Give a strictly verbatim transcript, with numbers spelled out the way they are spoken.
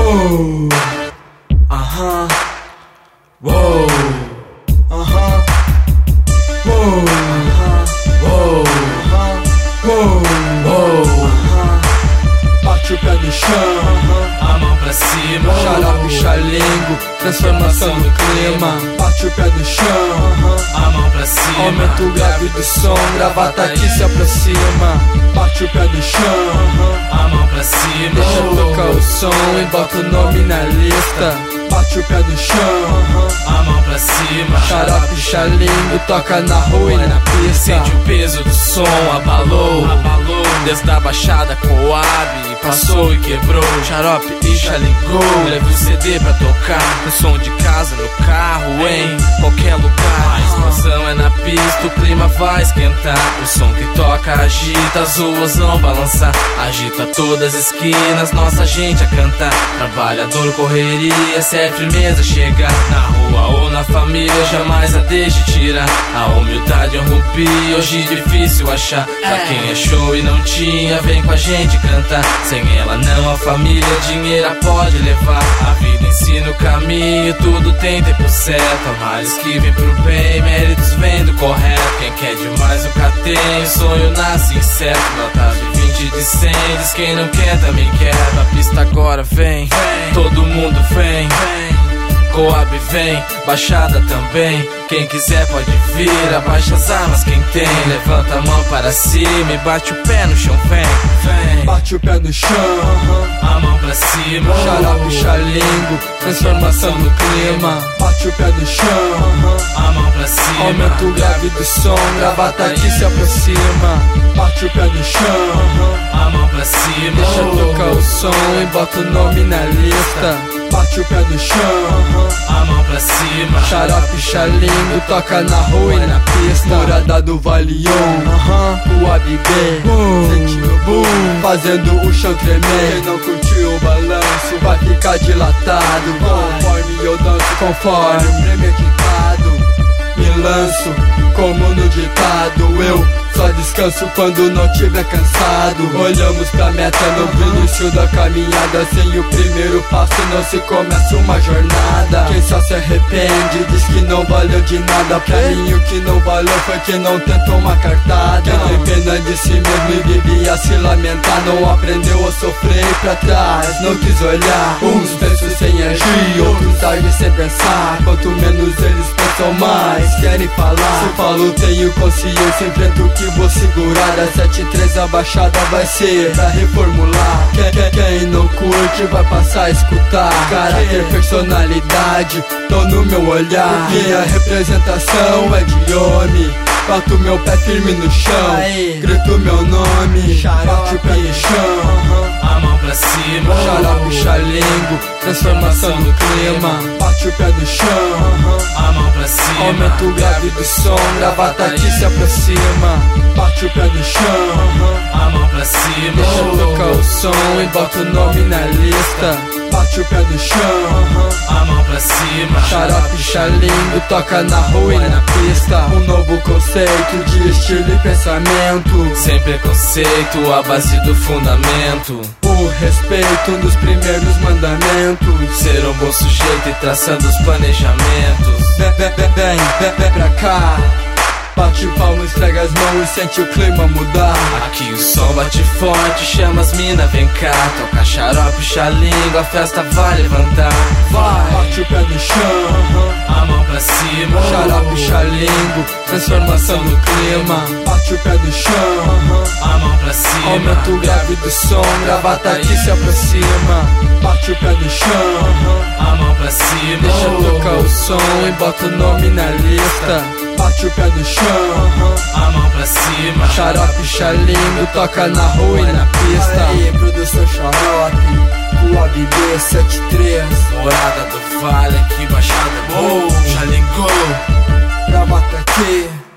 Uou, aham, uou, aham, uou, uou, uou, uou, bate o pé no chão, a mão pra cima, xarope, xalingo, transformação do clima. Bate o pé no chão, a mão pra cima, aumenta o grave do som, gravata aqui se aproxima. Bate o pé no chão, a mão pra cima, deixa tocar o som e bota o nome na lista. Bate o pé no chão, a mão pra cima, xarope, xalingo, toca na rua e na pista. sente o peso do som, abalou, abalou, desde a baixada Coab, passou e quebrou. Xarope e xalingou, leva o C D pra tocar, no som de casa, no carro, em qualquer lugar. A expansão é na pista, o clima vai esquentar. O som que toca agita, as ruas vão balançar. Agita todas as esquinas, nossa gente a cantar. Trabalhador, correria, se é firmeza chegar. Na rua ou na família, jamais a deixe tirar. A humildade é um rubi, hoje difícil achar. Pra quem é show e não tinha, vem com a gente cantar. Sem ela não, a família, dinheiro pode levar. A vida ensina o caminho, tudo tem tempo certo. Há males que vem pro bem, méritos vem do correto. Quem quer demais nunca tem, o sonho nasce incerto. Nota de vinte de cem, diz quem não quer também quer. A pista agora vem, todo mundo vem. Coab vem, Baixada também. Quem quiser pode vir, abaixa as armas quem tem. Levanta a mão para cima e bate o pé no chão, vem, vem. Bate o pé no chão, a mão pra cima, xarope, xalingo, transformação do clima. Bate o pé no chão, a mão pra cima, aumenta o grave do som, gravata aqui se aproxima. Bate o pé no chão, a mão pra cima, deixa tocar o som e bota o nome na lista. Bate o pé no chão, a mão pra cima, xarope, xalingo, toca na rua e na pista. Morada do Valion, uh-huh. O A B B, sentindo boom, fazendo o chão tremer. Quem não curtiu o balanço vai ficar dilatado. Conforme eu danço, conforme o premeditado. Me lanço como no ditado, eu só descanso quando não tiver cansado. Olhamos pra meta no início da caminhada. Sem o primeiro passo não se começa uma jornada. Quem só se arrepende diz que não valeu de nada. Pra mim o que não valeu foi quem não tentou uma cartada. Quem tem pena de si mesmo e vivia se lamentar, não aprendeu a sofrer pra trás, não quis olhar. Uns pensam sem agir, outros agem sem pensar. Quanto menos eles pensam, mais querem falar. Se falo tenho consciência, enfrento o que vou segurar. Da sete três a baixada vai ser pra reformular. Quem, quem, quem não curte vai passar a escutar. Caráter, personalidade, tô no meu olhar. Minha representação é de homem. Bato meu pé firme no chão, grito meu nome, bate o pé no chão, a mão pra cima, xarope, xalingo, transformação do clima. Bate o pé no chão, a mão pra cima, aumenta o grave do som, gravata aqui se aproxima. Bate o pé no chão, a mão pra cima, deixa tocar o som e bota o nome na lista. Bate o pé no chão, a mão pra cima, xarope, xalingo, toca na rua e na pista. Um novo conceito de estilo e pensamento, sem preconceito, a base do fundamento. O respeito nos primeiros mandamentos, ser um bom sujeito e traçando os planejamentos. Vem, vem, vem, vem, vem, vem pra cá. Bate o palmo, esfrega as mãos e sente o clima mudar. Aqui o som bate forte, chama as mina, vem cá. Toca xarope, xalingo, a festa vai levantar. Vai, bate o pé no chão, a mão pra cima, xarope, xalingo, transformação do clima. Bate o pé no chão, a mão pra cima, aumenta o grave do som, gravata aqui se aproxima. Bate o pé no chão, a mão pra cima, deixa tocar o som e bota o nome na lista. Bate o pé no chão, a mão pra cima, xarope, xalingo, toca na rua e na pista. Aí, produção xarope, o A B B sete três, Morada do Vale, aqui Baixada, boa, xalingou, gravata aqui.